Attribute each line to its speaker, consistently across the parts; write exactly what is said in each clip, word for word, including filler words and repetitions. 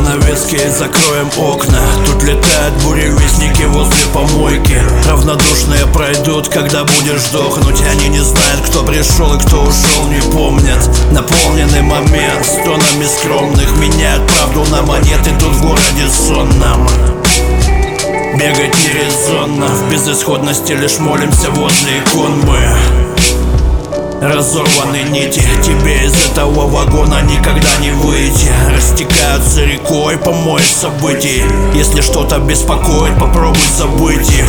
Speaker 1: занавески, закроем окна. Тут летают буревестники возле помойки. Равнодушные пройдут, когда будешь сдохнуть. Они не знают, кто пришел и кто ушел, не помнят. Наполненный момент с тонами скромных меняют правду на монеты тут в городе сонном. Бегать нерезонно, в безысходности лишь молимся возле икон мы. Разорваны нити, тебе из этого вагона никогда не выйти. Растекаются рекой помои событий. Если что-то беспокоит, попробуй забыть их.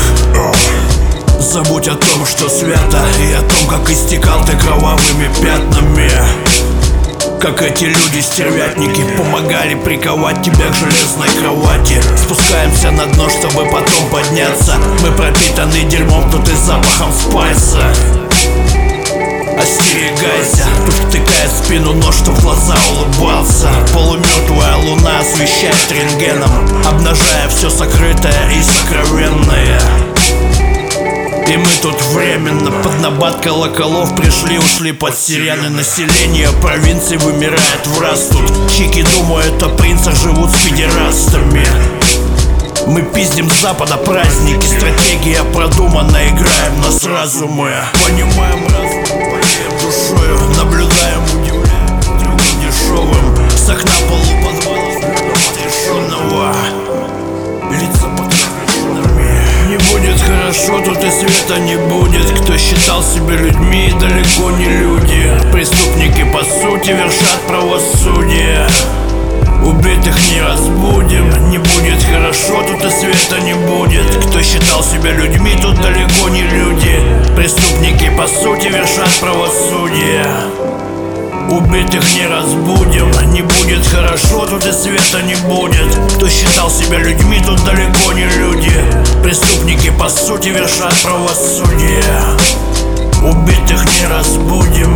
Speaker 1: Забудь о том, что свято, и о том, как истекал ты кровавыми пятнами. Как эти люди-стервятники помогали приковать тебя к железной кровати. Спускаемся на дно, чтобы потом подняться. Мы пропитаны дерьмом, тут и запахом спайса. Остерегайся, тут втыкает в спину нож, что в глаза улыбался. Полумертвая луна освещает рентгеном, обнажая все сокрытое и сокровенное. И мы тут временно под набат колоколов пришли-ушли под сирены. Население провинции вымирает в раз тут. Чики думают о принцах, живут с педерастами. Мы пиздим с запада праздники, стратегия продумана, играем нас разумы. Понимаем разум, болеем душою, наблюдаем, удивляем трюком дешевым. С окна полуподвала взглядом отрешенного, лица подкрашенными. Не будет хорошо, тут и света не будет. Кто считал себя людьми, далеко не люди. Преступники по сути вершат правосудие. Убитых не разбудим, не будет хорошо, тут и света не будет. Кто считал себя людьми, тут далеко не люди. Преступники по сути вершат правосудие. Убитых не разбудим, не будет хорошо, тут и света не будет. Кто считал себя людьми, тут далеко не люди. Преступники по сути вершат правосудие. Убитых не разбудим,